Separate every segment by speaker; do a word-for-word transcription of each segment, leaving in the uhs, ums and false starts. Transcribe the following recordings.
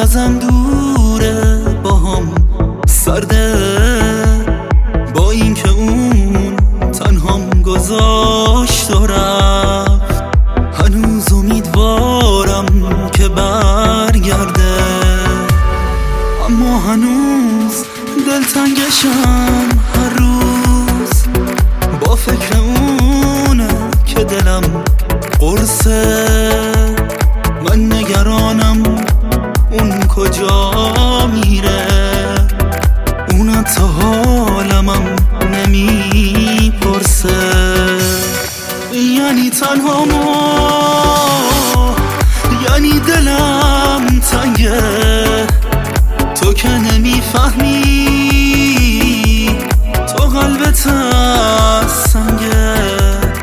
Speaker 1: ازم دوره، با هم سرده، با این که اون تنهام گذاشت و رفت. هنوز امیدوارم که برگرده، اما هنوز دلتنگشم هر روز. با فکر اونه که دلم قرصه، من نگرانم اون کجا میره. اون تا حالمم نمیپرسه، یعنی تنها ما، یعنی دلم تنگه. تو که نمیفهمی، تو قلبت از سنگه.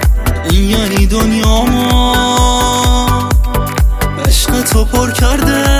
Speaker 1: این یعنی دنیا ما عشق تو پر کرده،